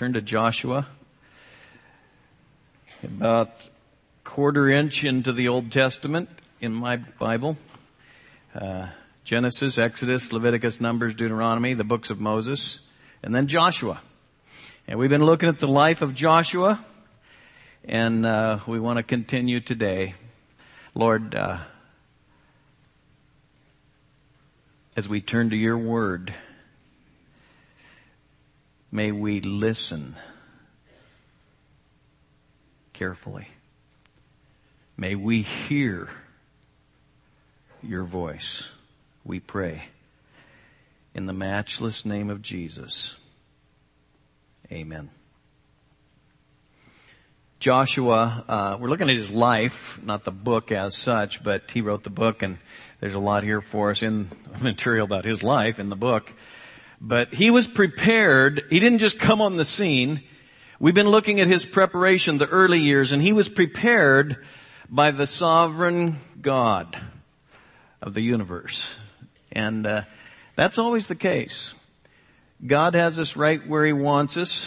Turn to Joshua. About quarter inch into the Old Testament in my Bible. Genesis, Exodus, Leviticus, Numbers, Deuteronomy, the books of Moses, and then Joshua. And we've been looking at the life of Joshua, and we want to continue today. Lord, as we turn to your word, may we listen carefully. May we hear your voice, we pray. In the matchless name of Jesus. Amen. Joshua, we're looking at his life, not the book as such, but he wrote the book, and there's a lot here for us in material about his life in the book. But he was prepared. He didn't just come on the scene. We've been looking at his preparation, the early years, and he was prepared by the sovereign God of the universe. And that's always the case. God has us right where he wants us.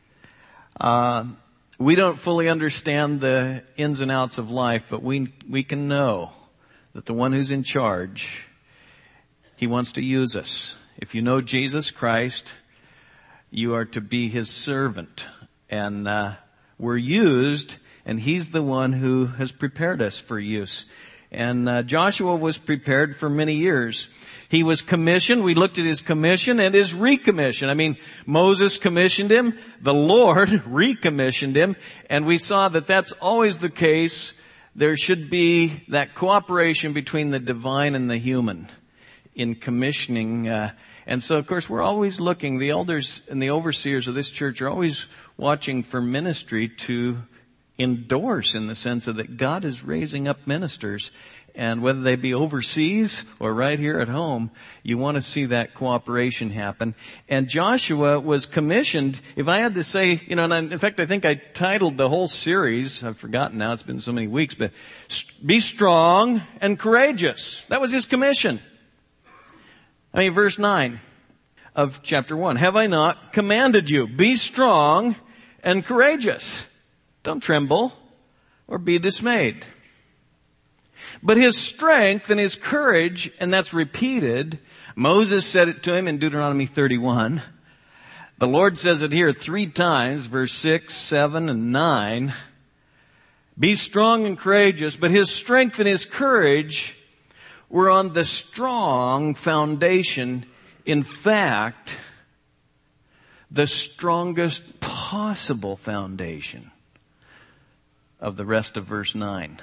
We don't fully understand the ins and outs of life, but we can know that the one who's in charge, he wants to use us. If you know Jesus Christ, you are to be his servant. And we're used, and he's the one who has prepared us for use. And Joshua was prepared for many years. He was commissioned. We looked at his commission and his recommission. I mean, Moses commissioned him. The Lord recommissioned him. And we saw that that's always the case. There should be that cooperation between the divine and the human in commissioning. And so, of course, we're always looking. The elders and the overseers of this church are always watching for ministry to endorse, in the sense of that God is raising up ministers. And whether they be overseas or right here at home, you want to see that cooperation happen. And Joshua was commissioned, if I had to say, and in fact, I think I titled the whole series, I've forgotten now, it's been so many weeks, but be strong and courageous. That was his commission. I mean, verse 9 of chapter 1. Have I not commanded you? Be strong and courageous. Don't tremble or be dismayed. But his strength and his courage, and that's repeated. Moses said it to him in Deuteronomy 31. The Lord says it here 3 times, verse 6, 7, and 9. Be strong and courageous, but his strength and his courage were on the strong foundation. In fact, the strongest possible foundation of the rest of verse 9.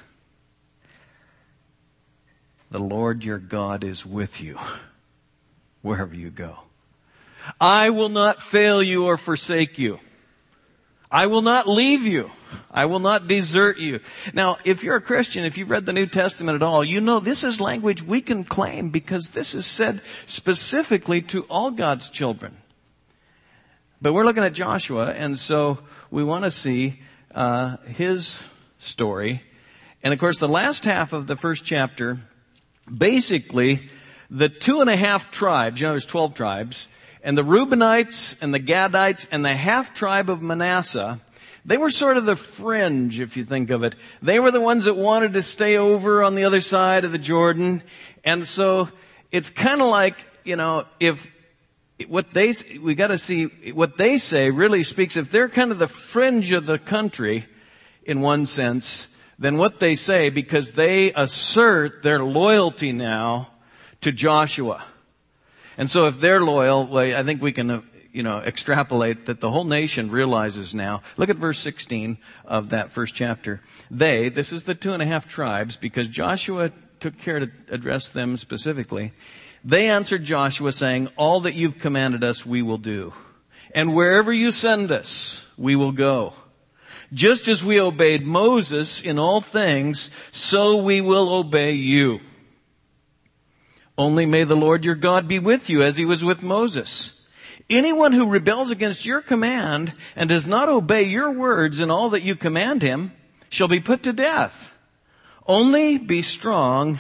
The Lord your God is with you wherever you go. I will not fail you or forsake you. I will not leave you. I will not desert you. Now, if you're a Christian, if you've read the New Testament at all, you know this is language we can claim, because this is said specifically to all God's children. But we're looking at Joshua, and so we want to see his story. And of course, the last half of the first chapter, basically, the 2.5 tribes, there's 12 tribes, and the Reubenites and the Gadites and the half tribe of Manasseh, they were sort of the fringe, if you think of it. They were the ones that wanted to stay over on the other side of the Jordan. And so it's kind of like, if we got to see what they say really speaks. If they're kind of the fringe of the country in one sense, then what they say, because they assert their loyalty now to Joshua. And so if they're loyal, well, I think we can, extrapolate that the whole nation realizes now. Look at verse 16 of that first chapter. This is the 2.5 tribes, because Joshua took care to address them specifically. They answered Joshua saying, all that you've commanded us, we will do. And wherever you send us, we will go. Just as we obeyed Moses in all things, so we will obey you. Only may the Lord your God be with you as he was with Moses. Anyone who rebels against your command and does not obey your words in all that you command him shall be put to death. Only be strong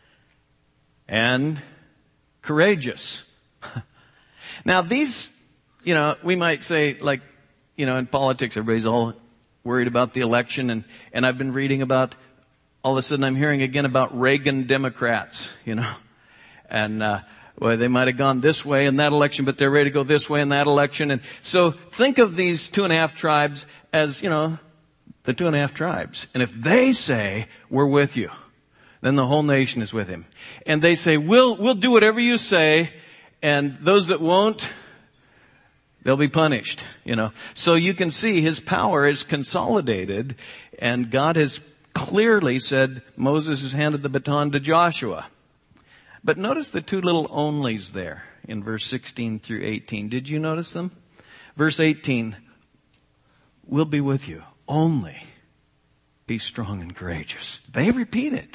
and courageous. Now these, we might say, like, in politics, everybody's all worried about the election, and I've been reading about, all of a sudden I'm hearing again about Reagan Democrats, and, well, they might have gone this way in that election, but they're ready to go this way in that election. And so think of these 2.5 tribes as, the 2.5 tribes. And if they say, we're with you, then the whole nation is with him. And they say, we'll do whatever you say, and those that won't, they'll be punished, So you can see his power is consolidated, and God has clearly said Moses has handed the baton to Joshua. But notice the 2 little onlys there in verse 16 through 18. Did you notice them? Verse 18, we'll be with you. Only be strong and courageous. They repeat it.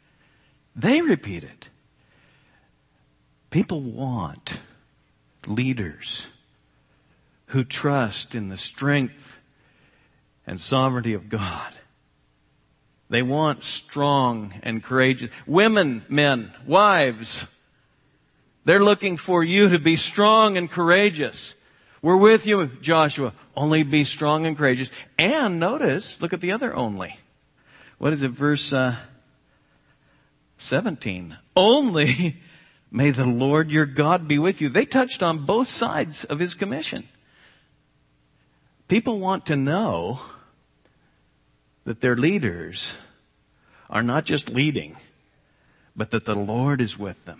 People want leaders who trust in the strength and sovereignty of God. They want strong and courageous women, men, wives. They're looking for you to be strong and courageous. We're with you, Joshua. Only be strong and courageous. And notice, look at the other only. What is it? Verse 17. Only may the Lord your God be with you. They touched on both sides of his commission. People want to know that their leaders are not just leading, but that the Lord is with them.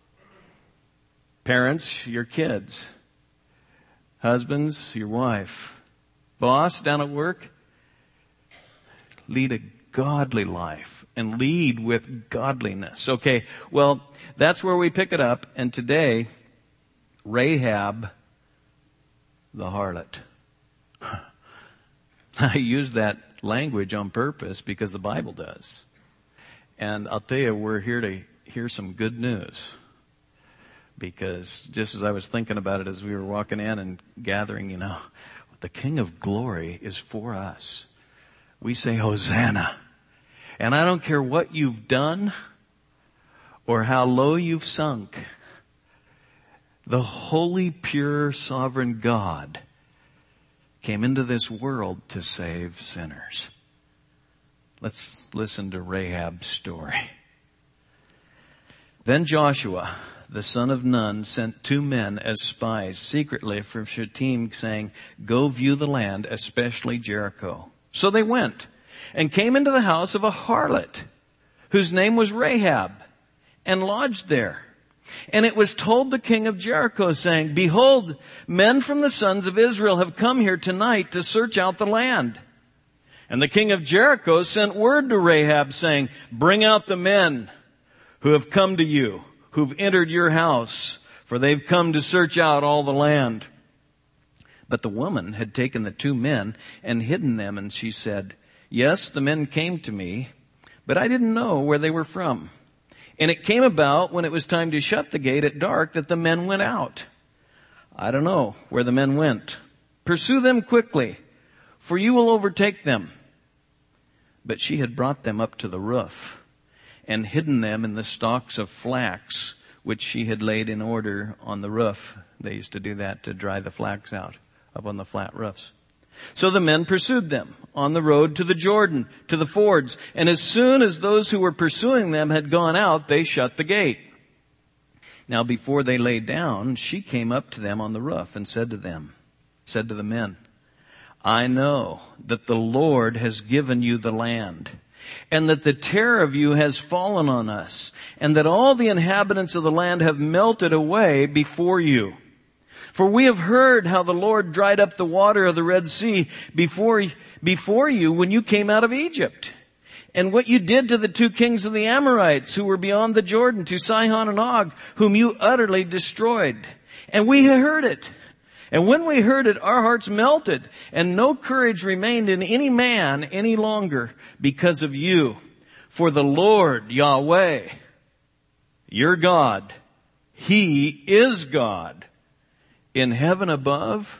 Parents, your kids. Husbands, your wife. Boss, down at work. Lead a godly life and lead with godliness. Okay, well, that's where we pick it up. And today, Rahab, the harlot. I use that language on purpose because the Bible does. And I'll tell you, we're here to hear some good news. Because just as I was thinking about it as we were walking in and gathering, the King of Glory is for us. We say Hosanna. And I don't care what you've done or how low you've sunk. The holy, pure, sovereign God came into this world to save sinners. Let's listen to Rahab's story. Then Joshua, the son of Nun, sent 2 men as spies secretly from Shittim, saying, go view the land, especially Jericho. So they went and came into the house of a harlot whose name was Rahab and lodged there. And it was told the king of Jericho, saying, behold, men from the sons of Israel have come here tonight to search out the land. And the king of Jericho sent word to Rahab, saying, bring out the men who have come to you, who've entered your house, for they've come to search out all the land. But the woman had taken the 2 men and hidden them, and she said, yes, the men came to me, but I didn't know where they were from. And it came about when it was time to shut the gate at dark that the men went out. I don't know where the men went. Pursue them quickly, for you will overtake them. But she had brought them up to the roof and hidden them in the stalks of flax, which she had laid in order on the roof. They used to do that to dry the flax out up on the flat roofs. So the men pursued them on the road to the Jordan, to the fords. And as soon as those who were pursuing them had gone out, they shut the gate. Now before they lay down, she came up to them on the roof and said to the men, I know that the Lord has given you the land, and that the terror of you has fallen on us, and that all the inhabitants of the land have melted away before you. For we have heard how the Lord dried up the water of the Red Sea before you when you came out of Egypt, and what you did to the 2 kings of the Amorites who were beyond the Jordan, to Sihon and Og, whom you utterly destroyed. And we heard it. And when we heard it, our hearts melted, and no courage remained in any man any longer because of you. For the Lord, Yahweh, your God, He is God, in heaven above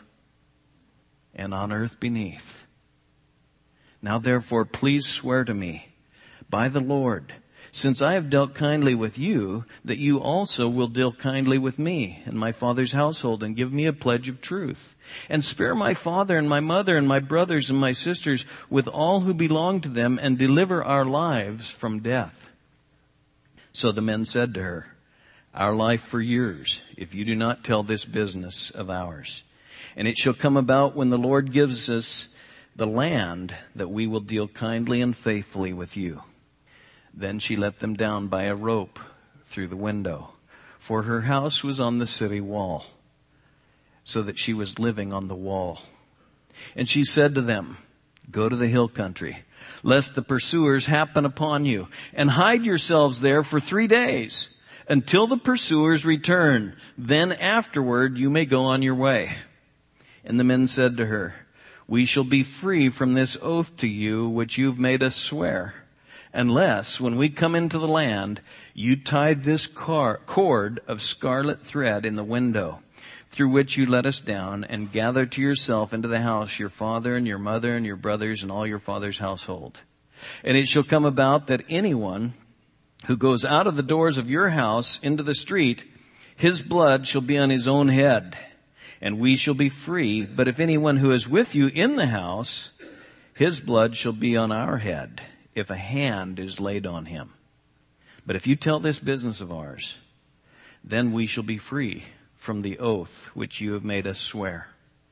and on earth beneath. Now therefore, please swear to me by the Lord since I have dealt kindly with you, that you also will deal kindly with me and my father's household, and give me a pledge of truth. And spare my father and my mother and my brothers and my sisters with all who belong to them, and deliver our lives from death." So the men said to her, "Our life for yours, if you do not tell this business of ours. And it shall come about when the Lord gives us the land, that we will deal kindly and faithfully with you." Then she let them down by a rope through the window, for her house was on the city wall, so that she was living on the wall. And she said to them, "Go to the hill country, lest the pursuers happen upon you, and hide yourselves there for 3 days, until the pursuers return. Then afterward you may go on your way." And the men said to her, "We shall be free from this oath to you which you've made us swear, unless, when we come into the land, you tie this cord of scarlet thread in the window, through which you let us down, and gather to yourself into the house your father and your mother and your brothers and all your father's household. And it shall come about that anyone who goes out of the doors of your house into the street, his blood shall be on his own head, and we shall be free. But if anyone who is with you in the house, his blood shall be on our head, if a hand is laid on him. But if you tell this business of ours, then we shall be free from the oath which you have made us swear."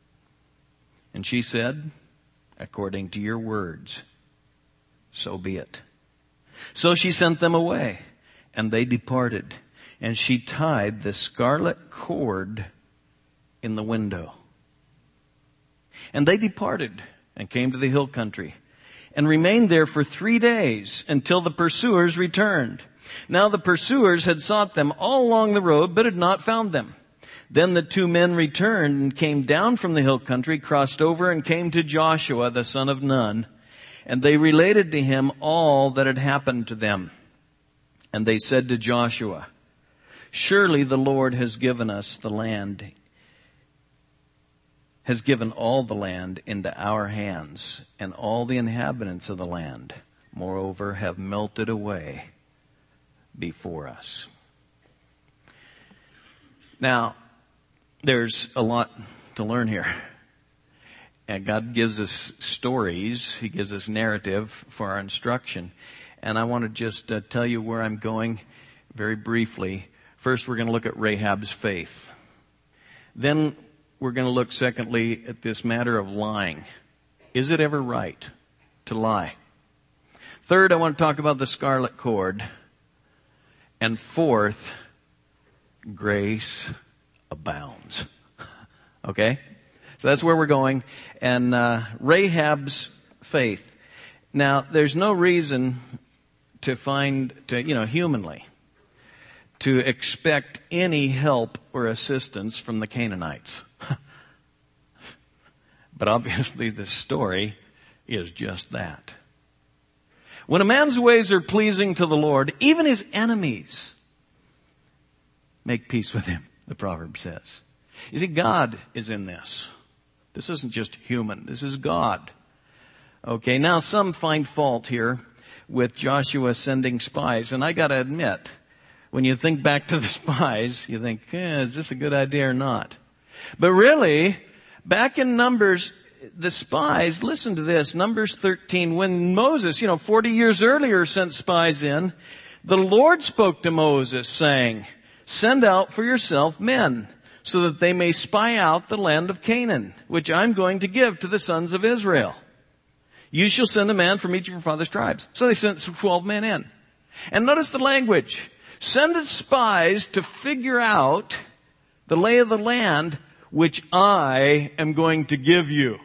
And she said, "According to your words, so be it." So she sent them away, and they departed, and she tied the scarlet cord in the window. And they departed and came to the hill country, and remained there for 3 days, until the pursuers returned. Now the pursuers had sought them all along the road, but had not found them. Then the 2 men returned and came down from the hill country, crossed over, and came to Joshua the son of Nun. And they related to him all that had happened to them. And they said to Joshua, "Surely the Lord has given us the land, has given all the land into our hands, and all the inhabitants of the land, moreover, have melted away before us." Now, there's a lot to learn here. And God gives us stories. He gives us narrative for our instruction. And I want to just tell you where I'm going very briefly. First, we're going to look at Rahab's faith. Then we're going to look, secondly, at this matter of lying. Is it ever right to lie? Third, I want to talk about the scarlet cord. And fourth, grace abounds. Okay? So that's where we're going. And Rahab's faith. Now, there's no reason humanly, to expect any help or assistance from the Canaanites. But obviously the story is just that. When a man's ways are pleasing to the Lord, even his enemies make peace with him, the proverb says. You see, God is in this. This isn't just human. This is God. Okay, now some find fault here with Joshua sending spies. And I got to admit, when you think back to the spies, you think, is this a good idea or not? But really, back in Numbers, the spies, listen to this, Numbers 13, when Moses, 40 years earlier sent spies in, the Lord spoke to Moses saying, "Send out for yourself men, so that they may spy out the land of Canaan, which I'm going to give to the sons of Israel. You shall send a man from each of your father's tribes." So they sent 12 men in. And notice the language. Send spies to figure out the lay of the land, which I am going to give you.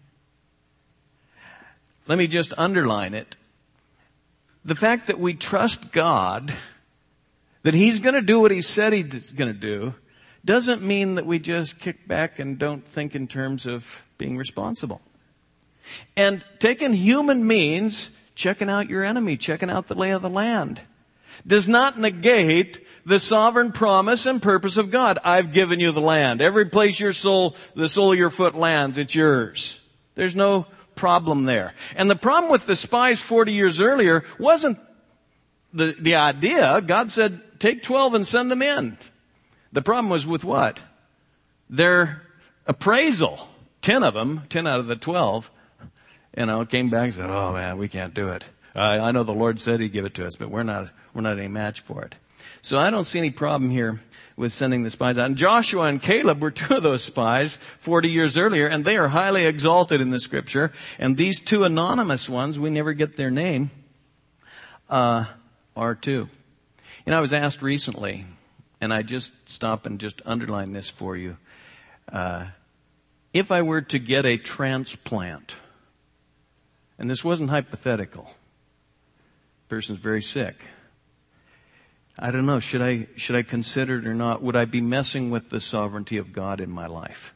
Let me just underline it. The fact that we trust God, that He's going to do what He said He's going to do, doesn't mean that we just kick back and don't think in terms of being responsible. And taking human means, checking out your enemy, checking out the lay of the land, does not negate the sovereign promise and purpose of God. I've given you the land. Every place the sole of your foot lands, it's yours. There's no problem there. And the problem with the spies 40 years earlier wasn't the idea, God said, take 12 and send them in. The problem was with what? Their appraisal. 10 of them, 10 out of the 12, came back and said, oh man, we can't do it. I know the Lord said He'd give it to us, but we're not any match for it. So I don't see any problem here with sending the spies out. And Joshua and Caleb were two of those spies 40 years earlier, and they are highly exalted in the Scripture. And these two anonymous ones, we never get their name, are two. I was asked recently, and I just stop and just underline this for you. If I were to get a transplant, and this wasn't hypothetical, the person's very sick, I don't know, should I consider it or not? Would I be messing with the sovereignty of God in my life?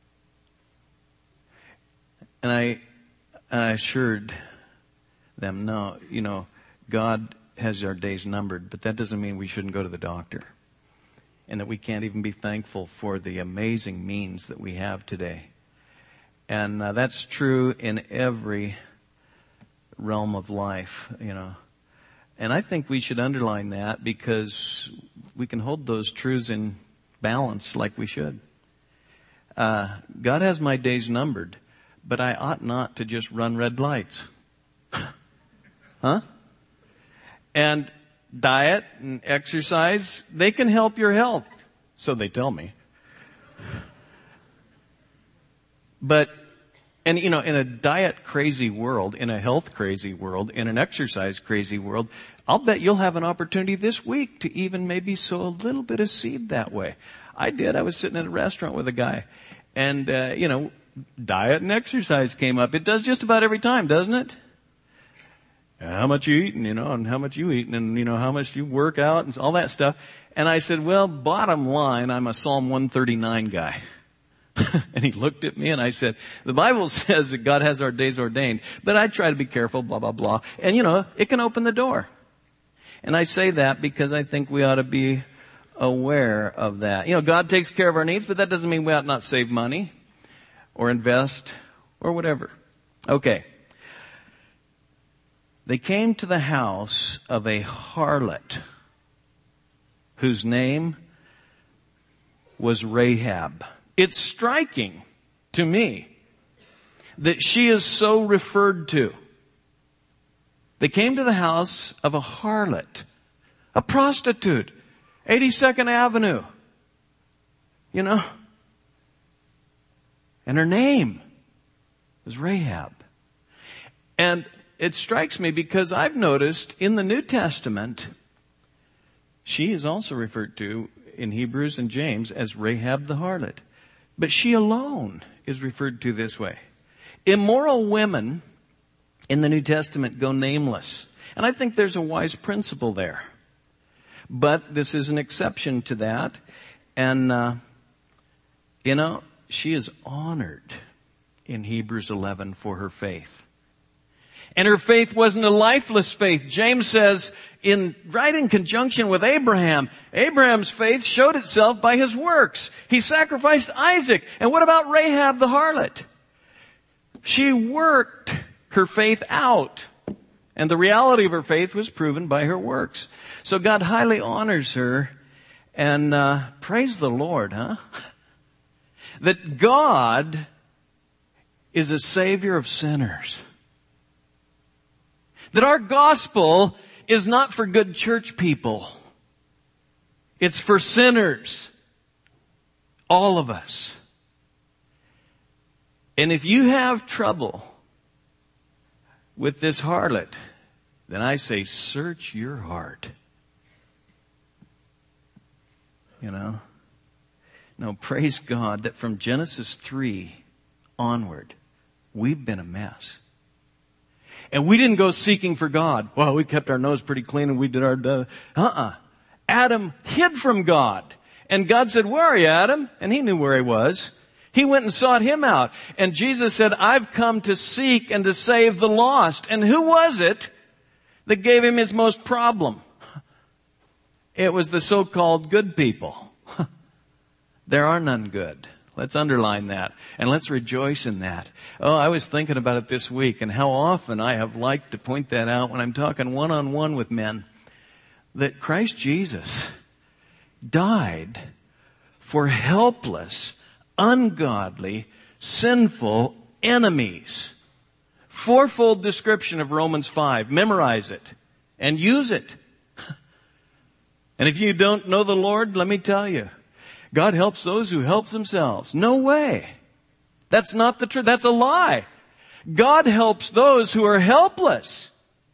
And I assured them, no, God has our days numbered, but that doesn't mean we shouldn't go to the doctor. And that we can't even be thankful for the amazing means that we have today. And that's true in every realm of life, And I think we should underline that because we can hold those truths in balance like we should. God has my days numbered, but I ought not to just run red lights. Huh? And diet and exercise, they can help your health. So they tell me. But, in a diet crazy world, in a health crazy world, in an exercise crazy world, I'll bet you'll have an opportunity this week to even maybe sow a little bit of seed that way. I did. I was sitting in a restaurant with a guy and, diet and exercise came up. It does just about every time, doesn't it? How much you eating, and how much you eating, and, how much you work out and all that stuff. And I said, well, bottom line, I'm a Psalm 139 guy. And he looked at me and I said, the Bible says that God has our days ordained, but I try to be careful, blah, blah, blah. And, it can open the door. And I say that because I think we ought to be aware of that. God takes care of our needs, but that doesn't mean we ought not save money or invest or whatever. Okay. They came to the house of a harlot whose name was Rahab. It's striking to me that she is so referred to. They came to the house of a harlot, a prostitute, 82nd Avenue, and her name was Rahab. And it strikes me because I've noticed in the New Testament, she is also referred to in Hebrews and James as Rahab the harlot. But she alone is referred to this way. Immoral women in the New Testament go nameless. And I think there's a wise principle there. But this is an exception to that. And, she is honored in Hebrews 11 for her faith. And her faith wasn't a lifeless faith. James says, right in conjunction with Abraham, Abraham's faith showed itself by his works. He sacrificed Isaac. And what about Rahab the harlot? She worked her faith out. And the reality of her faith was proven by her works. So God highly honors her. And praise the Lord, huh? That God is a Savior of sinners. That our gospel is not for good church people. It's for sinners. All of us. And if you have trouble with this harlot, then I say search your heart. No, praise God that from Genesis 3 onward, we've been a mess. And we didn't go seeking for God. Well, we kept our nose pretty clean and we did our... Adam hid from God. And God said, where are you, Adam? And he knew where he was. He went and sought him out. And Jesus said, I've come to seek and to save the lost. And who was it that gave him his most problem? It was the so-called good people. There are none good. Let's underline that. And let's rejoice in that. Oh, I was thinking about it this week and how often I have liked to point that out when I'm talking one-on-one with men. that Christ Jesus died for helpless, ungodly, sinful enemies. Fourfold description of Romans 5. Memorize it and use it. And if you don't know the Lord, let me tell you, God helps those who help themselves. No way. That's not the truth. That's a lie. God helps those who are helpless.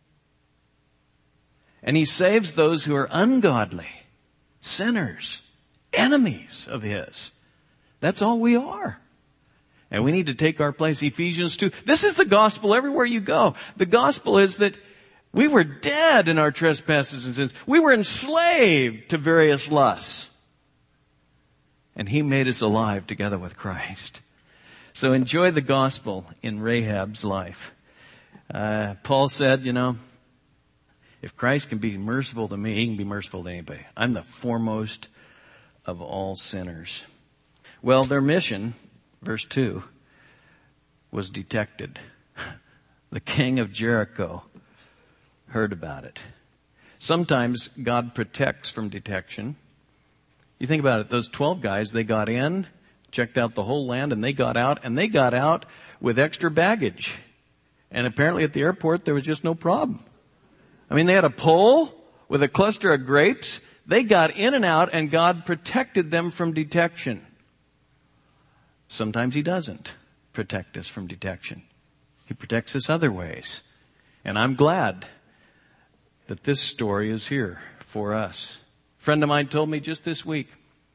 And He saves those who are ungodly, sinners, enemies of His. That's all we are. And we need to take our place. Ephesians 2. This is the gospel everywhere you go. The gospel is that we were dead in our trespasses and sins. We were enslaved to various lusts. And He made us alive together with Christ. So enjoy the gospel in Rahab's life. Paul said, if Christ can be merciful to me, He can be merciful to anybody. I'm the foremost of all sinners. Well, their mission, verse 2, was detected. The king of Jericho heard about it. Sometimes God protects from detection. You think about it, those 12 guys, they got in, checked out the whole land, and they got out with extra baggage. And apparently at the airport, there was just no problem. I mean, they had a pole with a cluster of grapes. They got in and out, and God protected them from detection. Sometimes He doesn't protect us from detection. He protects us other ways. And I'm glad that this story is here for us. A friend of mine told me just this week,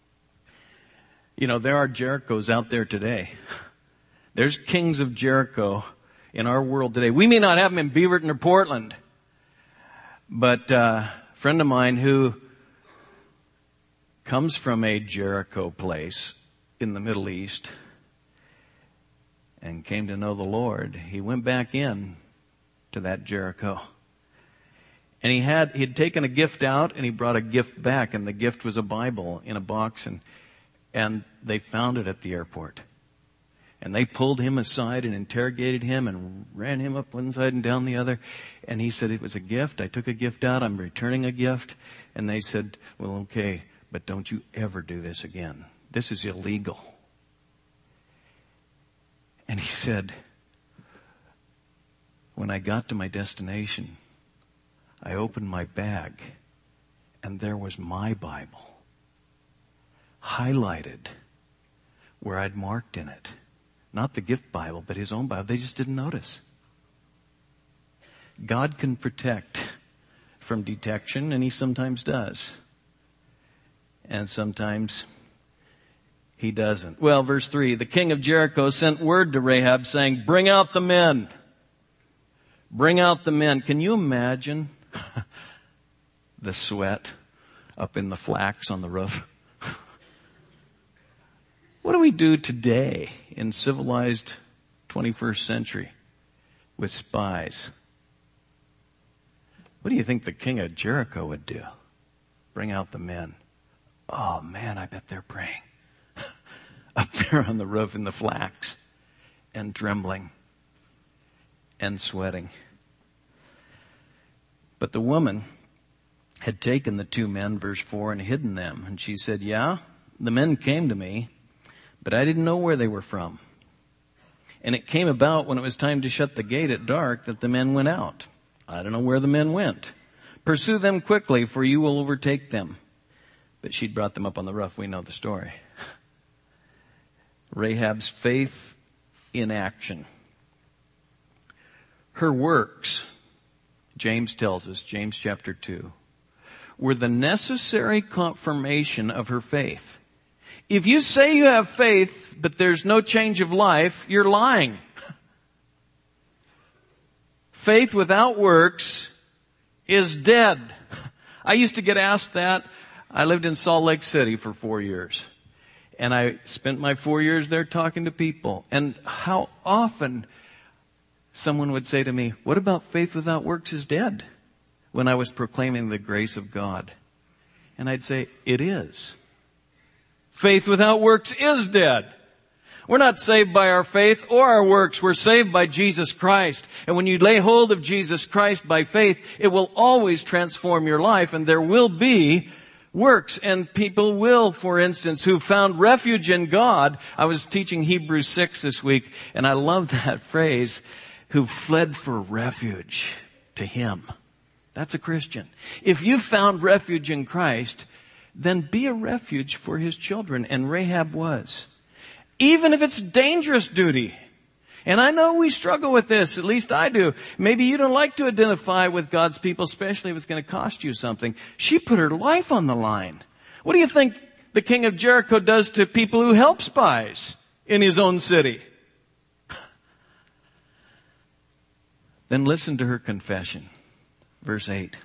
there are Jerichos out there today. There's kings of Jericho in our world today. We may not have them in Beaverton or Portland, but a friend of mine who comes from a Jericho place in the Middle East and came to know the Lord, he went back in to that Jericho. And he'd taken a gift out and he brought a gift back, and the gift was a Bible in a box, and they found it at the airport. And they pulled him aside and interrogated him and ran him up one side and down the other. And he said, it was a gift. I took a gift out. I'm returning a gift. And they said, well, okay, but don't you ever do this again. This is illegal. And he said, when I got to my destination, I opened my bag and there was my Bible, highlighted where I'd marked in it. Not the gift Bible, but his own Bible. They just didn't notice. God can protect from detection, and He sometimes does. And sometimes He doesn't. Well, verse 3, the king of Jericho sent word to Rahab saying, bring out the men. Bring out the men. Can you imagine the sweat up in the flax on the roof? What do we do today in civilized 21st century with spies? What do you think the king of Jericho would do? Bring out the men. Oh man, I bet they're praying. Up there on the roof in the flax and trembling and sweating. But the woman had taken the 2 men, verse 4, and hidden them. And she said, yeah, the men came to me, but I didn't know where they were from. And it came about when it was time to shut the gate at dark that the men went out. I don't know where the men went. Pursue them quickly, for you will overtake them. But she'd brought them up on the roof. We know the story. Rahab's faith in action. Her works, James tells us, James chapter 2, were the necessary confirmation of her faith. If you say you have faith, but there's no change of life, you're lying. Faith without works is dead. I used to get asked that. I lived in Salt Lake City for 4 years. And I spent my 4 years there talking to people. And how often someone would say to me, what about faith without works is dead? When I was proclaiming the grace of God. And I'd say, it is. Faith without works is dead. We're not saved by our faith or our works. We're saved by Jesus Christ. And when you lay hold of Jesus Christ by faith, it will always transform your life. And there will be works. And people will, for instance, who found refuge in God. I was teaching Hebrews 6 this week, and I love that phrase, who fled for refuge to Him. That's a Christian. If you found refuge in Christ, then be a refuge for His children. And Rahab was. Even if it's dangerous duty. And I know we struggle with this, at least I do. Maybe you don't like to identify with God's people, especially if it's going to cost you something. She put her life on the line. What do you think the king of Jericho does to people who help spies in his own city? Then listen to her confession. Verse 8.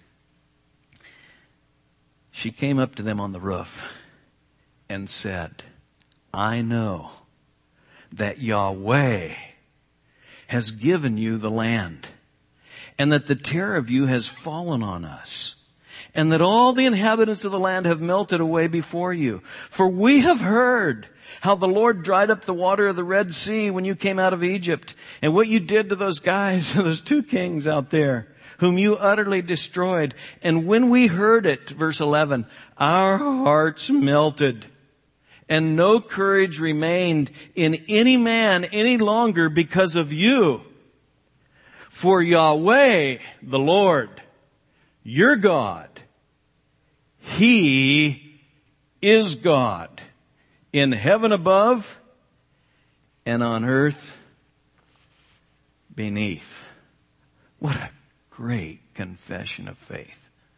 She came up to them on the roof and said, I know that Yahweh has given you the land, and that the terror of you has fallen on us, and that all the inhabitants of the land have melted away before you. For we have heard how the Lord dried up the water of the Red Sea when you came out of Egypt, and what you did to those guys, those two kings out there, whom you utterly destroyed. And when we heard it, verse 11, our hearts melted, and no courage remained in any man any longer because of you. For Yahweh, the Lord, your God, He is God in heaven above and on earth beneath. What a great confession of faith.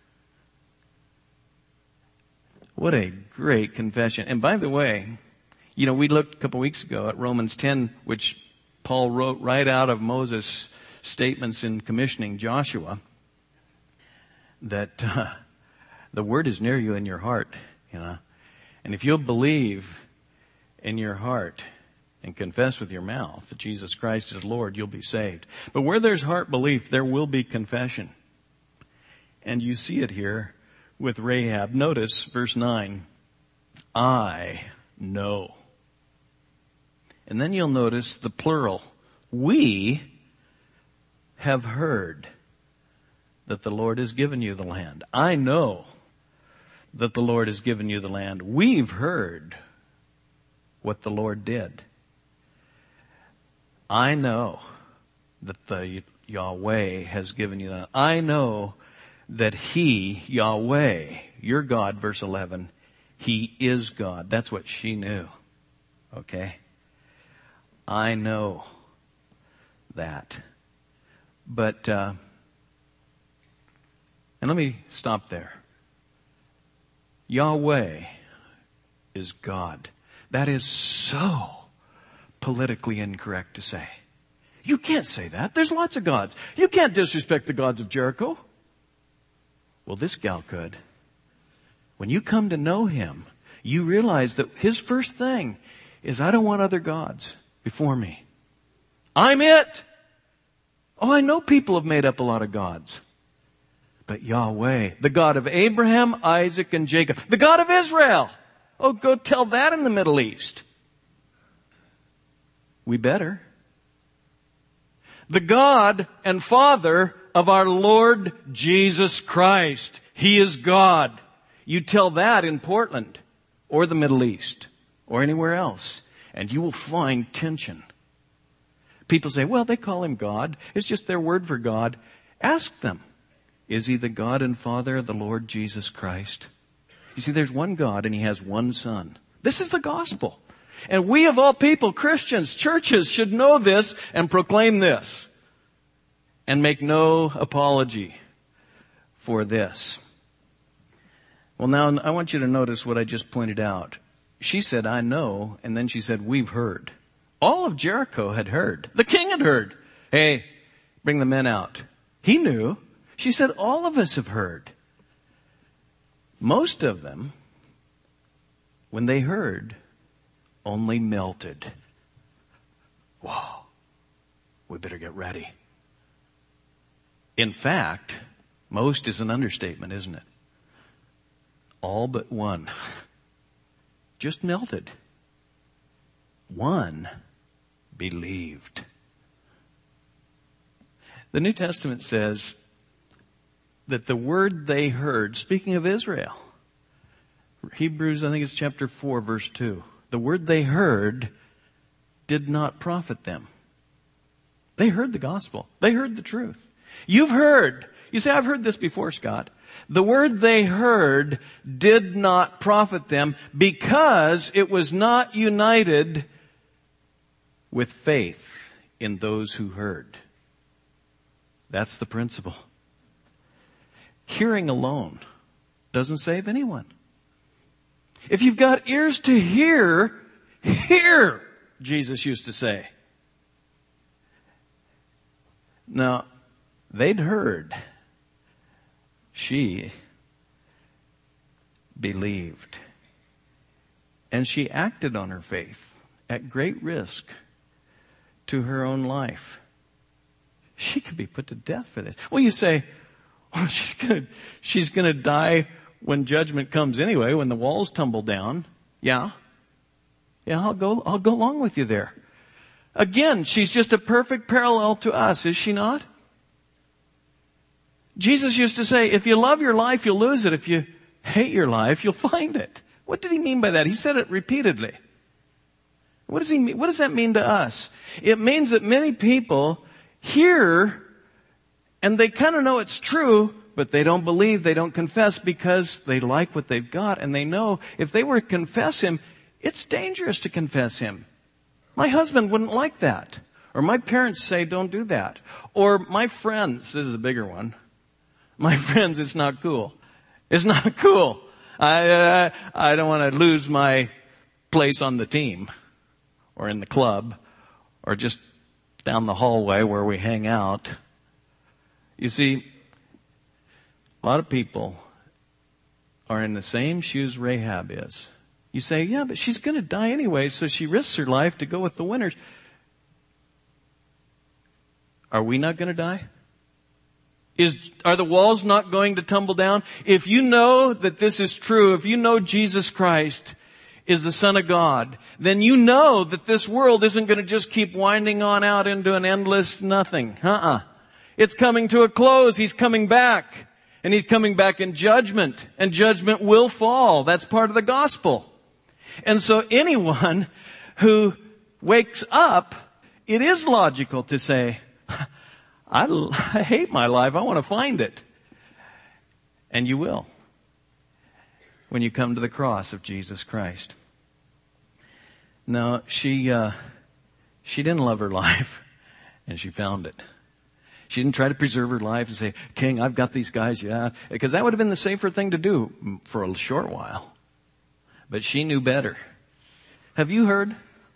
What a great confession. And by the way, we looked a couple weeks ago at Romans 10, which Paul wrote right out of Moses' statements in commissioning Joshua, that the word is near you in your heart, And if you'll believe in your heart and confess with your mouth that Jesus Christ is Lord, you'll be saved. But where there's heart belief, there will be confession. And you see it here with Rahab. Notice verse 9. I know. And then you'll notice the plural. We have heard that the Lord has given you the land. I know that the Lord has given you the land. We've heard what the Lord did. I know that the Yahweh has given you the land. I know that He, Yahweh, your God, verse 11, He is God. That's what she knew. Okay? I know that. But, and let me stop there. Yahweh is God. That is so politically incorrect to say. You can't say that. There's lots of gods. You can't disrespect the gods of Jericho. Well, this gal could. When you come to know Him, you realize that His first thing is, I don't want other gods before me. I'm it. Oh, I know people have made up a lot of gods. But Yahweh, the God of Abraham, Isaac, and Jacob, the God of Israel. Oh, go tell that in the Middle East. We better. The God and Father of our Lord Jesus Christ. He is God. You tell that in Portland or the Middle East or anywhere else, and you will find tension. People say, well, they call Him God. It's just their word for God. Ask them, is He the God and Father of the Lord Jesus Christ? You see, there's one God and He has one Son. This is the gospel. And we of all people, Christians, churches, should know this and proclaim this. And make no apology for this. Well, now I want you to notice what I just pointed out. She said, I know, and then she said, we've heard. All of Jericho had heard. The king had heard. Hey, bring the men out. He knew. She said, all of us have heard. Most of them, when they heard, only melted. Whoa, we better get ready. In fact, most is an understatement, isn't it? All but one just melted. one believed. The New Testament says that the word they heard, speaking of Israel, Hebrews, I think it's chapter 4, verse 2. The word they heard did not profit them. They heard the gospel. They heard the truth. You've heard. You say, I've heard this before, Scott. The word they heard did not profit them because it was not united with faith in those who heard. That's the principle. Hearing alone doesn't save anyone. If you've got ears to hear, hear, Jesus used to say. Now, they'd heard. She believed. And she acted on her faith at great risk to her own life. She could be put to death for this. Well, you say, well, she's gonna die when judgment comes anyway, when the walls tumble down. Yeah, I'll go along with you there. Again, she's just a perfect parallel to us, is she not? Jesus used to say, if you love your life, you'll lose it. If you hate your life, you'll find it. What did he mean by that? He said it repeatedly. What does he mean? What does that mean to us? It means that many people hear and they kind of know it's true, but they don't believe, they don't confess because they like what they've got and they know if they were to confess him, it's dangerous to confess him. My husband wouldn't like that. Or my parents say don't do that. Or my friends, this is a bigger one. My friends, it's not cool. It's not cool. I don't want to lose my place on the team or in the club or just down the hallway where we hang out. You see, a lot of people are in the same shoes Rahab is. You say, yeah, but she's going to die anyway, so she risks her life to go with the winners. Are we not going to die? Are the walls not going to tumble down? If you know that this is true, if you know Jesus Christ is the Son of God, then you know that this world isn't going to just keep winding on out into an endless nothing. It's coming to a close. He's coming back. And He's coming back in judgment. And judgment will fall. That's part of the gospel. And so anyone who wakes up, it is logical to say, I hate my life. I want to find it. And you will when you come to the cross of Jesus Christ. No, she didn't love her life, and she found it. She didn't try to preserve her life and say, King, I've got these guys, yeah. Because that would have been the safer thing to do for a short while. But she knew better. Have you heard?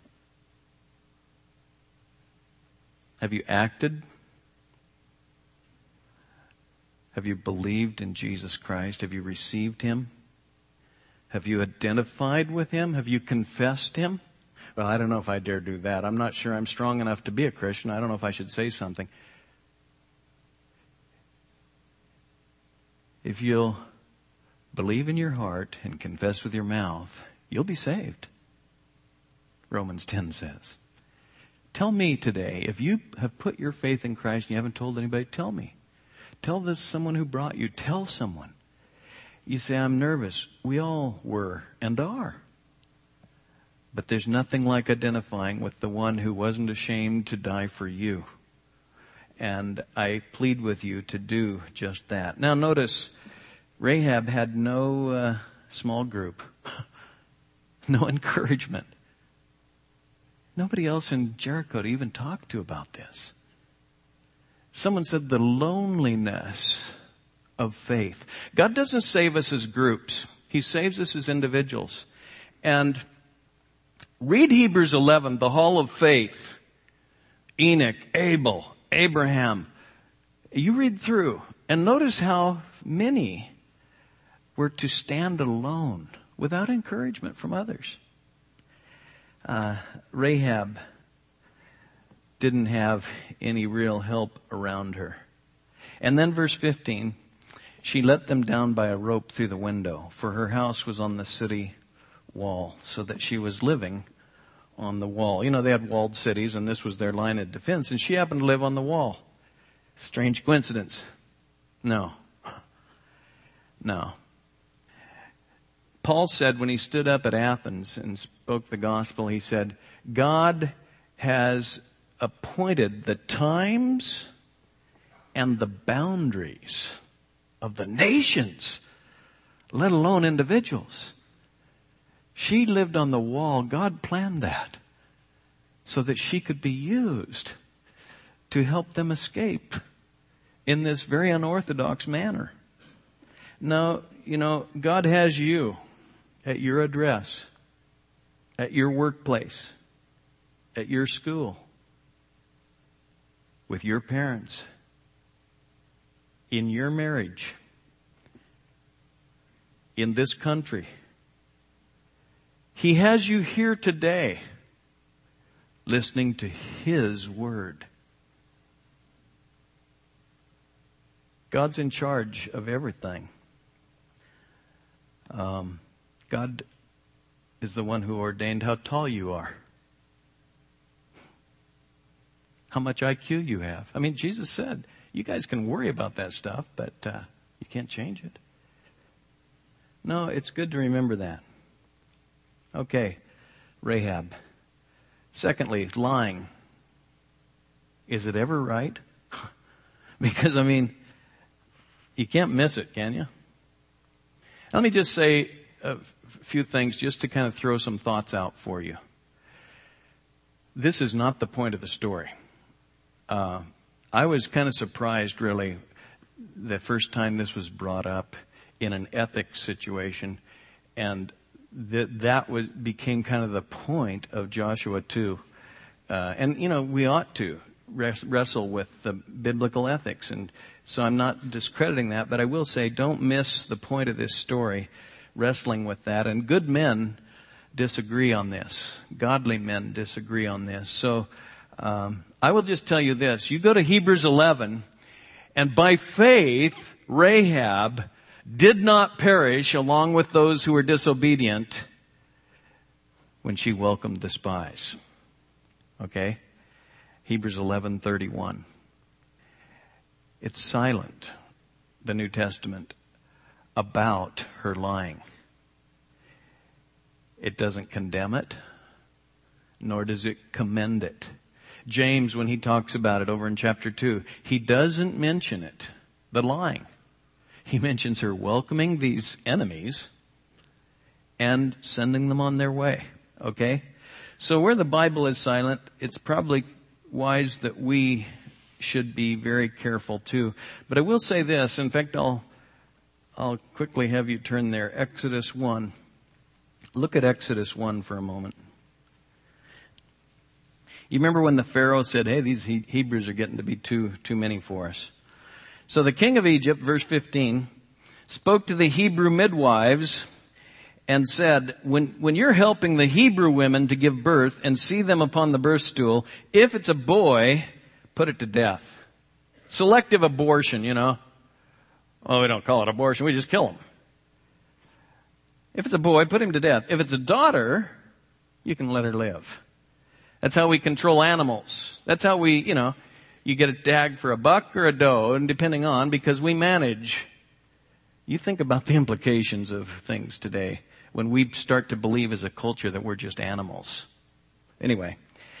Have you acted? Have you believed in Jesus Christ? Have you received Him? Have you identified with Him? Have you confessed Him? Well, I don't know if I dare do that. I'm not sure I'm strong enough to be a Christian. I don't know if I should say something. If you'll believe in your heart and confess with your mouth, you'll be saved. Romans 10 says. Tell me today, if you have put your faith in Christ and you haven't told anybody, tell me. Tell this someone who brought you. Tell someone. You say, I'm nervous. We all were and are. But there's nothing like identifying with the one who wasn't ashamed to die for you. And I plead with you to do just that. Now notice, Rahab had no small group. No encouragement. Nobody else in Jericho to even talk to about this. Someone said the loneliness of faith. God doesn't save us as groups. He saves us as individuals. And read Hebrews 11, the hall of faith. Enoch, Abel, Abraham. You read through and notice how many were to stand alone without encouragement from others. Rahab didn't have any real help around her. And then verse 15, she let them down by a rope through the window, for her house was on the city wall, so that she was living on the wall. You know, they had walled cities, and this was their line of defense, and she happened to live on the wall. Strange coincidence. No. Paul said when he stood up at Athens and spoke the gospel, he said, God has appointed the times and the boundaries of the nations, let alone individuals. She lived on the wall. God planned that so that she could be used to help them escape in this very unorthodox manner. Now, you know, God has you at your address, at your workplace, at your school, with your parents, in your marriage, in this country. He has you here today, listening to His Word. God's in charge of everything. God is the one who ordained how tall you are, how much IQ you have. I mean, Jesus said, you guys can worry about that stuff, but you can't change it. No, it's good to remember that. Okay, Rahab. Secondly, lying. Is it ever right? Because, I mean, you can't miss it, can you? Let me just say a few things just to kind of throw some thoughts out for you. This is not the point of the story. I was kind of surprised, really, the first time this was brought up in an ethics situation, and that became kind of the point of Joshua 2. And, you know, we ought to wrestle with the biblical ethics. And so I'm not discrediting that, but I will say don't miss the point of this story, wrestling with that. And good men disagree on this. Godly men disagree on this. So I will just tell you this. You go to Hebrews 11, and by faith, Rahab did not perish along with those who were disobedient when she welcomed the spies. Okay? Hebrews 11:31. It's silent, the New Testament, about her lying. It doesn't condemn it, nor does it commend it. James, when he talks about it over in chapter 2, he doesn't mention it, the lying. He mentions her welcoming these enemies and sending them on their way. Okay? So where the Bible is silent, it's probably wise that we should be very careful too. But I will say this. In fact, I'll quickly have you turn there. Exodus 1. Look at Exodus 1 for a moment. You remember when the Pharaoh said, hey, these Hebrews are getting to be too many for us. So the king of Egypt, verse 15, spoke to the Hebrew midwives and said, when you're helping the Hebrew women to give birth and see them upon the birth stool, if it's a boy, put it to death. Selective abortion, you know. Oh, we don't call it abortion, we just kill him. If it's a boy, put him to death. If it's a daughter, you can let her live. That's how we control animals. That's how we, you get a tag for a buck or a doe, and depending on, because we manage. You think about the implications of things today when we start to believe as a culture that we're just animals. Anyway,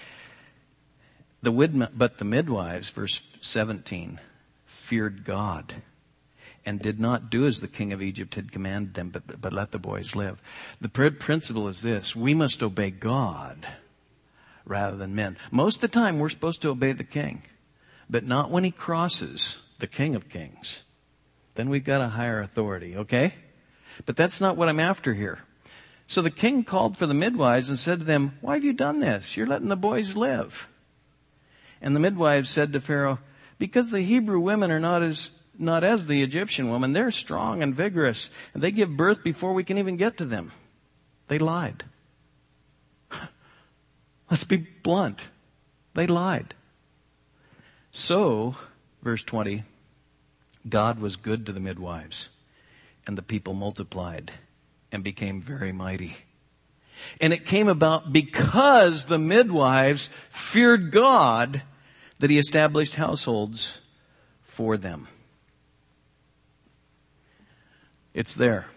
but the midwives, verse 17, feared God and did not do as the king of Egypt had commanded them, but let the boys live. The principle is this: we must obey God rather than men. Most of the time we're supposed to obey the king, but not when he crosses the King of Kings. Then we've got a higher authority, okay? But that's not what I'm after here. So the king called for the midwives and said to them, why have you done this? You're letting the boys live. And the midwives said to Pharaoh, because the Hebrew women are not as the Egyptian women. They're strong and vigorous, and they give birth before we can even get to them. They lied. Let's be blunt. They lied. So, verse 20, God was good to the midwives, and the people multiplied and became very mighty. And it came about because the midwives feared God that he established households for them. It's there.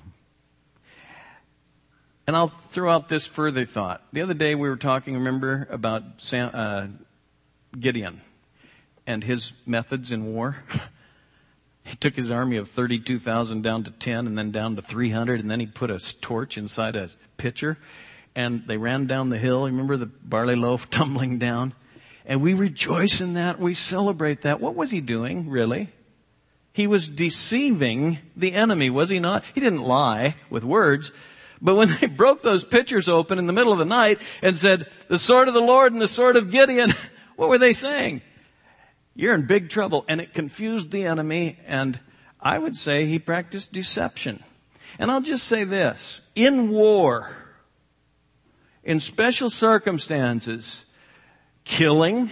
And I'll throw out this further thought. The other day we were talking, remember, about Gideon and his methods in war. He took his army of 32,000 down to 10 and then down to 300, and then he put a torch inside a pitcher and they ran down the hill. Remember the barley loaf tumbling down? And we rejoice in that. We celebrate that. What was he doing, really? He was deceiving the enemy, was he not? He didn't lie with words. But when they broke those pitchers open in the middle of the night and said, the sword of the Lord and the sword of Gideon, what were they saying? You're in big trouble. And it confused the enemy, and I would say he practiced deception. And I'll just say this. In war, in special circumstances, killing,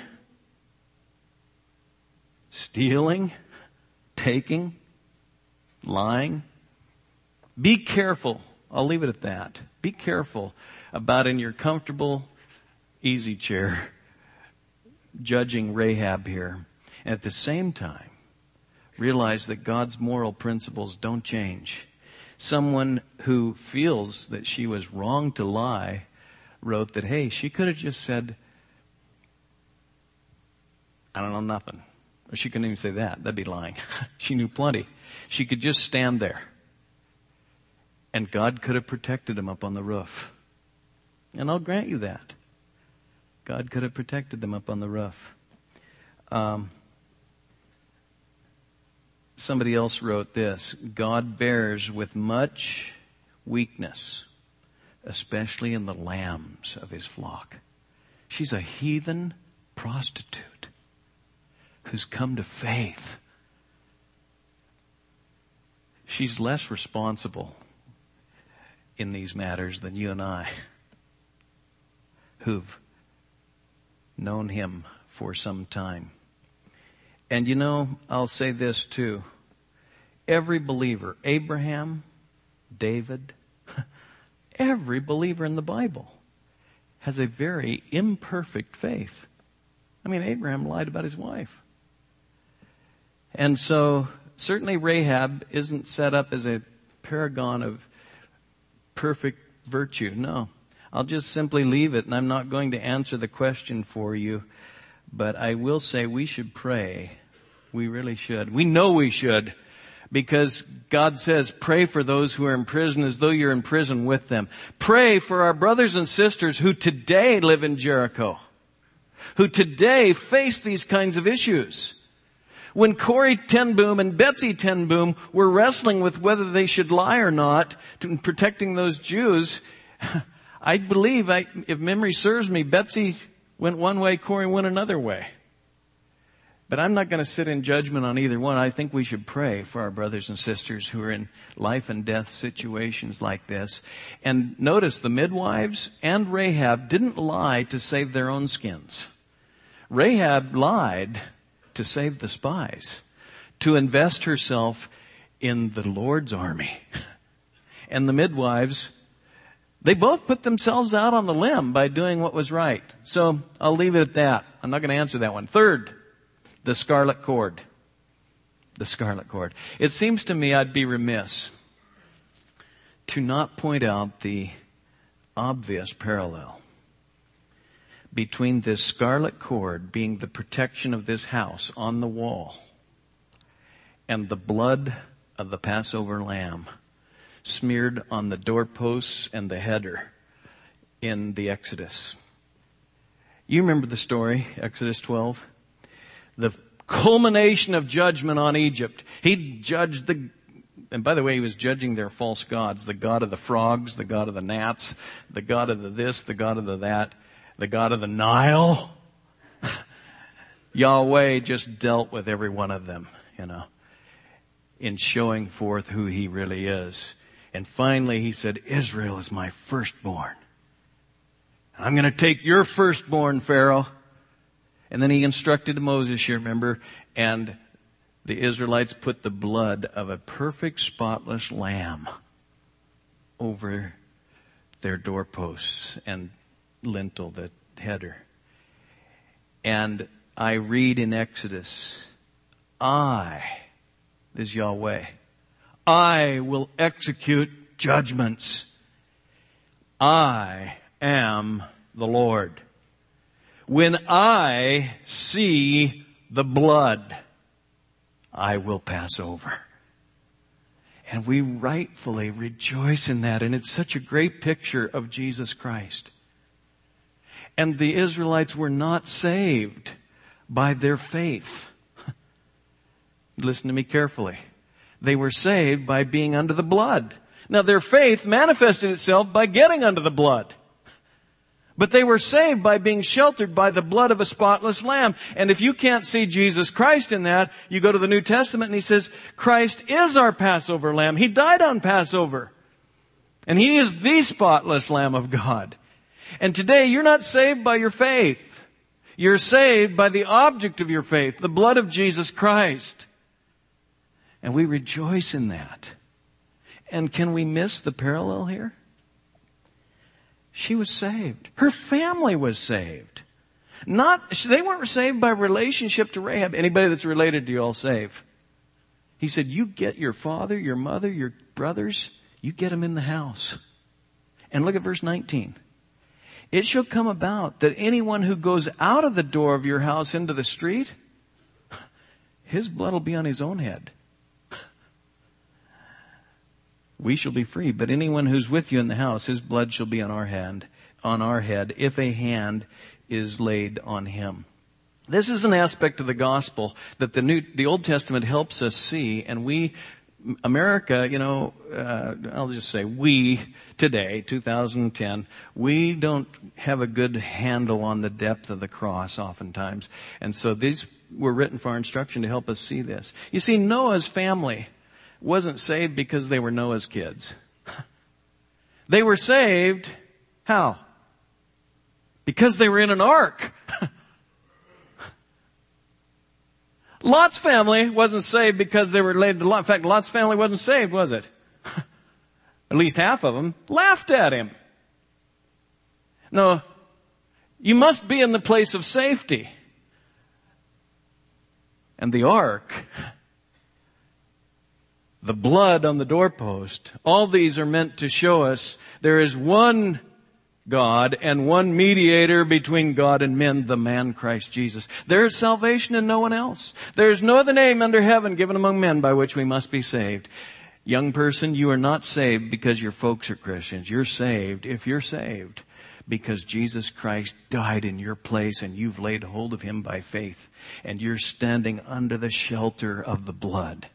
stealing, taking, lying, be careful. I'll leave it at that. Be careful about in your comfortable easy chair judging Rahab here. And at the same time, realize that God's moral principles don't change. Someone who feels that she was wrong to lie wrote that, hey, she could have just said, I don't know nothing. Or she couldn't even say that. That'd be lying. She knew plenty. She could just stand there. And God could have protected him up on the roof. And I'll grant you that. God could have protected them up on the roof. Somebody else wrote this. God bears with much weakness, especially in the lambs of his flock. She's a heathen prostitute who's come to faith. She's less responsible in these matters than you and I, who've known him for some time. And you know, I'll say this too. Every believer, Abraham, David, every believer in the Bible has a very imperfect faith. I mean, Abraham lied about his wife. And so, certainly Rahab isn't set up as a paragon of perfect virtue. No. I'll just simply leave it, and I'm not going to answer the question for you. But I will say we should pray. We really should. We know we should. Because God says, pray for those who are in prison as though you're in prison with them. Pray for our brothers and sisters who today live in Jericho. Who today face these kinds of issues. When Corrie ten Boom and Betsy ten Boom were wrestling with whether they should lie or not in protecting those Jews, I believe, if memory serves me, Betsy went one way, Corrie went another way. But I'm not going to sit in judgment on either one. I think we should pray for our brothers and sisters who are in life and death situations like this. And notice the midwives and Rahab didn't lie to save their own skins. Rahab lied to save the spies, to invest herself in the Lord's army. And the midwives, they both put themselves out on the limb by doing what was right. So I'll leave it at that. I'm not going to answer that one. Third, the scarlet cord. The scarlet cord. It seems to me I'd be remiss to not point out the obvious parallel between this scarlet cord being the protection of this house on the wall and the blood of the Passover lamb smeared on the doorposts and the header in the Exodus. You remember the story, Exodus 12? The culmination of judgment on Egypt. He judged and by the way, he was judging their false gods, the god of the frogs, the god of the gnats, the god of the this, the god of the that, the god of the Nile. Yahweh just dealt with every one of them, in showing forth who he really is. And finally he said, Israel is my firstborn. I'm going to take your firstborn, Pharaoh. And then he instructed Moses, you remember, and the Israelites put the blood of a perfect, spotless lamb over their doorposts and lintel, the header. And I read in Exodus, this is Yahweh, I will execute judgments. I am the Lord. When I see the blood, I will pass over. And we rightfully rejoice in that. And it's such a great picture of Jesus Christ. And the Israelites were not saved by their faith. Listen to me carefully. They were saved by being under the blood. Now their faith manifested itself by getting under the blood. But they were saved by being sheltered by the blood of a spotless lamb. And if you can't see Jesus Christ in that, you go to the New Testament and he says, Christ is our Passover lamb. He died on Passover. And he is the spotless Lamb of God. And today you're not saved by your faith. You're saved by the object of your faith, the blood of Jesus Christ. And we rejoice in that. And can we miss the parallel here? She was saved. Her family was saved. They weren't saved by relationship to Rahab. Anybody that's related to you all saved. He said, you get your father, your mother, your brothers, you get them in the house. And look at verse 19. It shall come about that anyone who goes out of the door of your house into the street, his blood will be on his own head. We shall be free, but anyone who's with you in the house, his blood shall be on our head, if a hand is laid on him. This is an aspect of the gospel that the Old Testament helps us see, and America, I'll just say we today, 2010, we don't have a good handle on the depth of the cross oftentimes. And so these were written for our instruction to help us see this. You see, Noah's family wasn't saved because they were Noah's kids. They were saved, how? Because they were in an ark. Lot's family wasn't saved because they were related to Lot. In fact, Lot's family wasn't saved, was it? At least half of them laughed at him. No, you must be in the place of safety. And the ark, the blood on the doorpost, all these are meant to show us there is one God and one mediator between God and men, the man Christ Jesus. There is salvation in no one else. There is no other name under heaven given among men by which we must be saved. Young person, you are not saved because your folks are Christians. You're saved, if you're saved, because Jesus Christ died in your place and you've laid hold of him by faith. And you're standing under the shelter of the blood.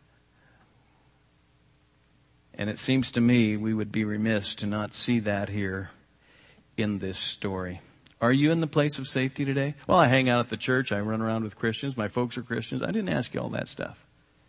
And it seems to me we would be remiss to not see that here in this story. Are you in the place of safety today? Well, I hang out at the church. I run around with Christians. My folks are Christians. I didn't ask you all that stuff.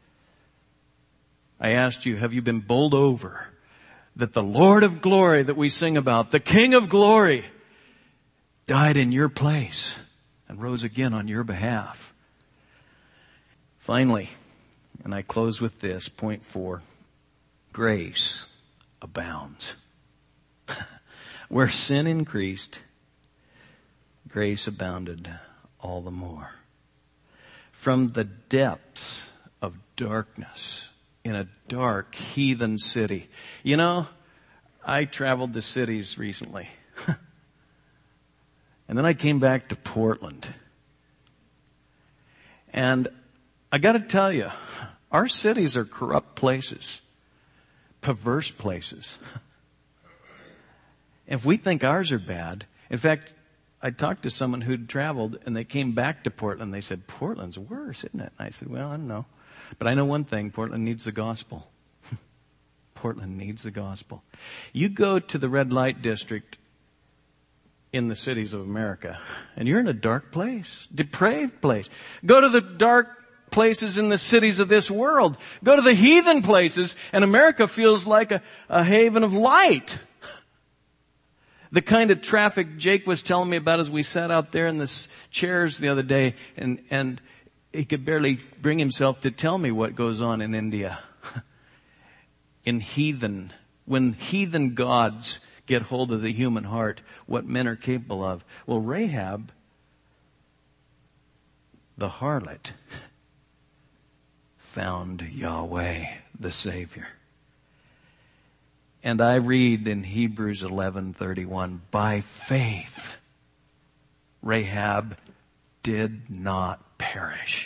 I asked you, have you been bowled over that the Lord of glory that we sing about, the King of glory, died in your place and rose again on your behalf? Finally, and I close with this, point 4. Grace abounds. Where sin increased, grace abounded all the more. From the depths of darkness in a dark heathen city. You know, I traveled to cities recently. And then I came back to Portland. And I got to tell you, our cities are corrupt places. Perverse places. If we think ours are bad, in fact, I talked to someone who'd traveled and they came back to Portland. They said, Portland's worse, isn't it? And I said, well, I don't know. But I know one thing, Portland needs the gospel. Portland needs the gospel. You go to the red light district in the cities of America and you're in a dark place, depraved place. Go to the dark places in the cities of this world. Go to the heathen places and America feels like a haven of light. The kind of traffic Jake was telling me about as we sat out there in the chairs the other day, and he could barely bring himself to tell me what goes on in India. When heathen gods get hold of the human heart, what men are capable of. Well, Rahab, the harlot, found Yahweh, the Savior. And I read in Hebrews 11:31, by faith, Rahab did not perish.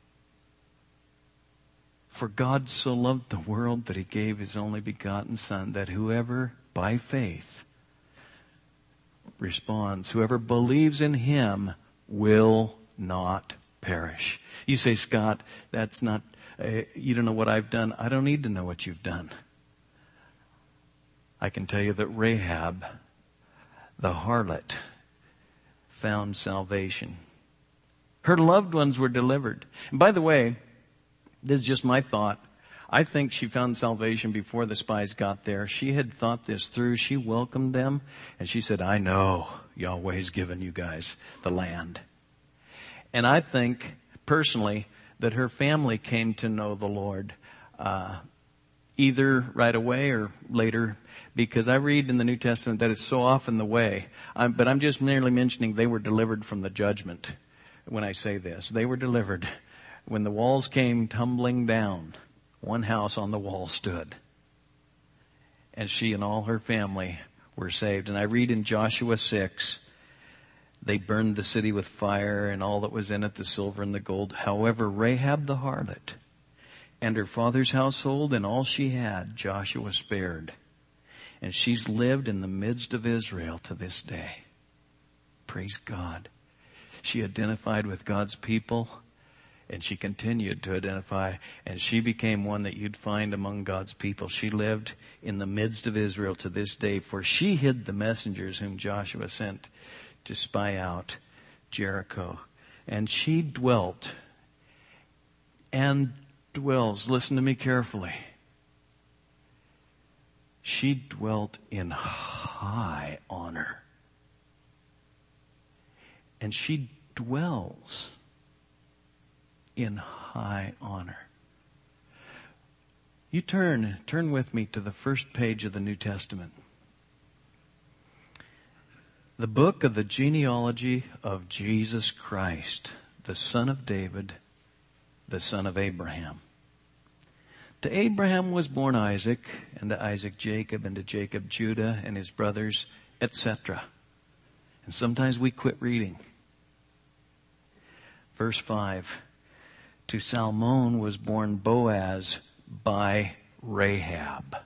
For God so loved the world that he gave his only begotten Son, that whoever by faith responds, whoever believes in him will not perish. You say, Scott, that's not, you don't know what I've done. I don't need to know what you've done. I can tell you that Rahab, the harlot, found salvation. Her loved ones were delivered. And by the way, this is just my thought. I think she found salvation before the spies got there. She had thought this through. She welcomed them and she said, I know Yahweh's given you guys the land. And I think personally that her family came to know the Lord, either right away or later, because I read in the New Testament that it's so often the way. But I'm just merely mentioning they were delivered from the judgment when I say this. They were delivered. When the walls came tumbling down, one house on the wall stood. And she and all her family were saved. And I read in Joshua 6, they burned the city with fire and all that was in it, the silver and the gold. However, Rahab the harlot and her father's household and all she had, Joshua spared. And she's lived in the midst of Israel to this day. Praise God. She identified with God's people. And she continued to identify, and she became one that you'd find among God's people. She lived in the midst of Israel to this day, for she hid the messengers whom Joshua sent to spy out Jericho. And she dwelt and dwells, listen to me carefully, she dwelt in high honor. And she dwells in high honor. You turn with me to the first page of the New Testament. The book of the genealogy of Jesus Christ, the son of David, the son of Abraham. To Abraham was born Isaac, and to Isaac Jacob, and to Jacob Judah and his brothers, etc. And sometimes we quit reading. Verse 5. To Salmon was born Boaz by Rahab.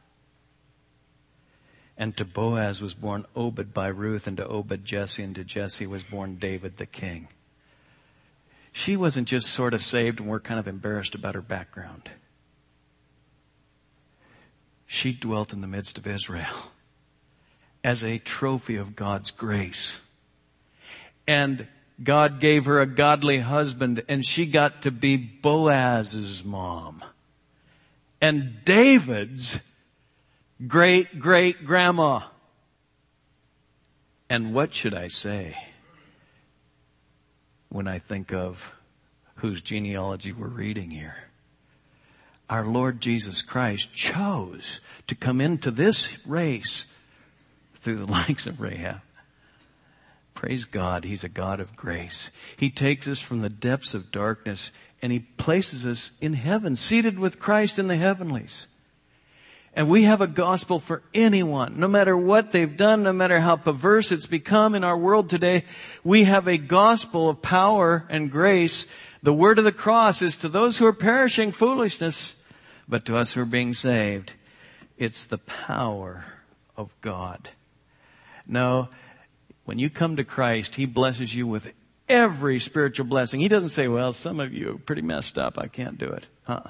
And to Boaz was born Obed by Ruth, and to Obed Jesse, and to Jesse was born David the king. She wasn't just sort of saved and we're kind of embarrassed about her background. She dwelt in the midst of Israel as a trophy of God's grace. And God gave her a godly husband, and she got to be Boaz's mom. And David's great-great-grandma. And what should I say when I think of whose genealogy we're reading here? Our Lord Jesus Christ chose to come into this race through the likes of Rahab. Praise God, He's a God of grace. He takes us from the depths of darkness and He places us in heaven, seated with Christ in the heavenlies. And we have a gospel for anyone, no matter what they've done, no matter how perverse it's become in our world today. We have a gospel of power and grace. The word of the cross is to those who are perishing foolishness, but to us who are being saved, it's the power of God. No, when you come to Christ, He blesses you with every spiritual blessing. He doesn't say, well, some of you are pretty messed up. I can't do it.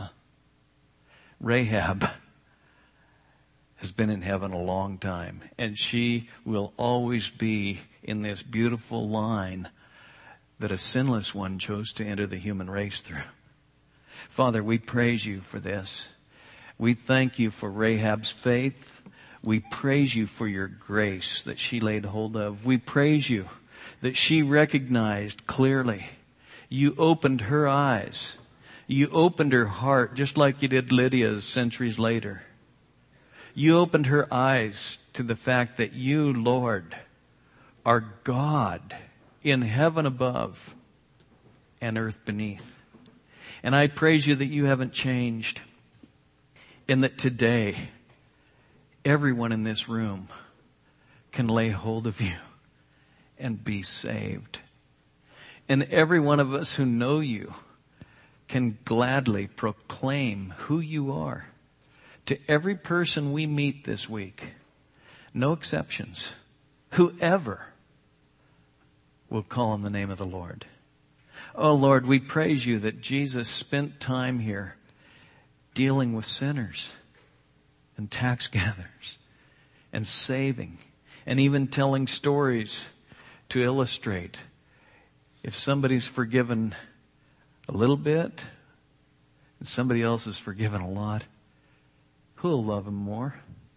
Rahab has been in heaven a long time, and she will always be in this beautiful line that a sinless one chose to enter the human race through. Father, we praise You for this. We thank You for Rahab's faith. We praise You for Your grace that she laid hold of. We praise You that she recognized clearly. You opened her eyes. You opened her heart, just like You did Lydia's centuries later. You opened her eyes to the fact that you, Lord, are God in heaven above and earth beneath. And I praise you that you haven't changed, and that today everyone in this room can lay hold of you and be saved. And every one of us who know you can gladly proclaim who you are to every person we meet this week. No exceptions. Whoever will call on the name of the Lord. Oh Lord, we praise you that Jesus spent time here dealing with sinners and tax gatherers and saving and even telling stories to illustrate if somebody's forgiven a little bit and somebody else is forgiven a lot, who'll love him more?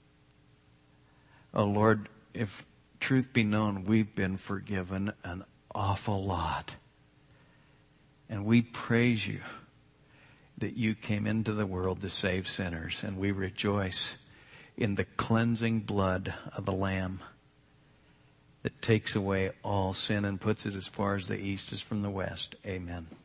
Oh Lord, if truth be known, we've been forgiven an awful lot. And we praise you that you came into the world to save sinners, and we rejoice in the cleansing blood of the Lamb that takes away all sin and puts it as far as the east is from the west. Amen.